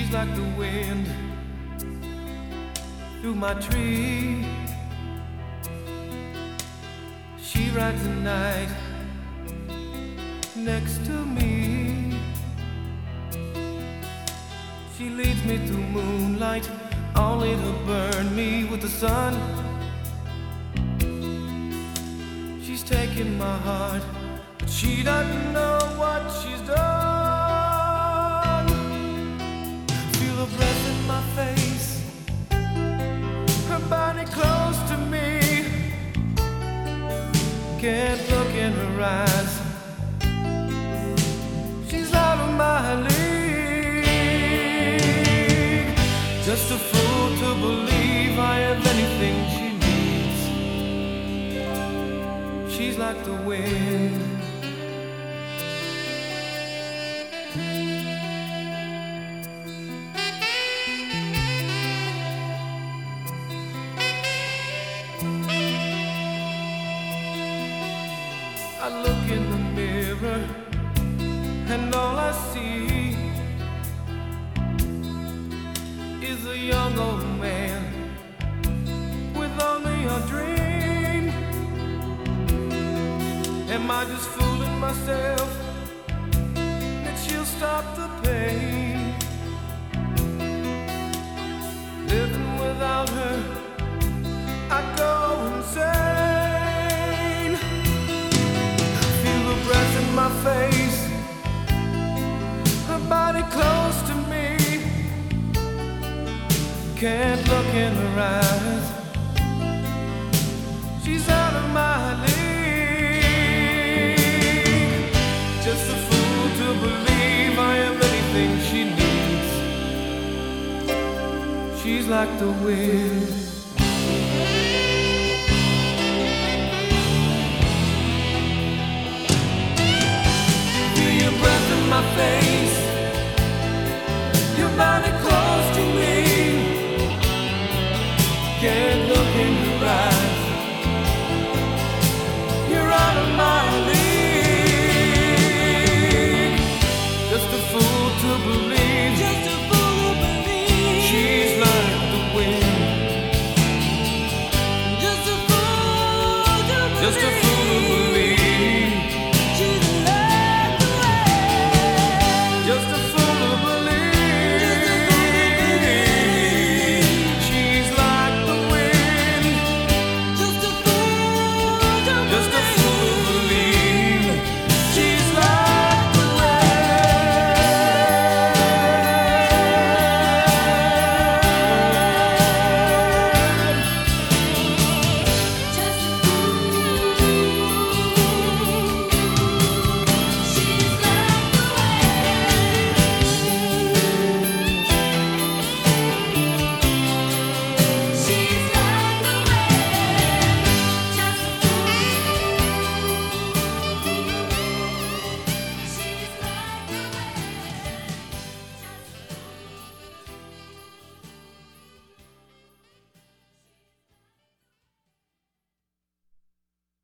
She's like the wind through my tree. She rides the night next to me. She leads me through moonlight, only to burn me with the sun. She's taking my heart, but she doesn't know what she's done. Feel her breath in my face, her body close to me. Can't look in her eyes, she's out of my league. Just a fool to believe I have anything she needs. She's like the wind. I look in the mirror and all I see is a young old man with only a dream. Am I just fooling myself that she'll stop the pain? Living without her, I go insane. Feel the breath in my face, her body close to me. Can't look in her eyes, she's out of my league. Just a fool to believe I am anything she needs. She's like the wind.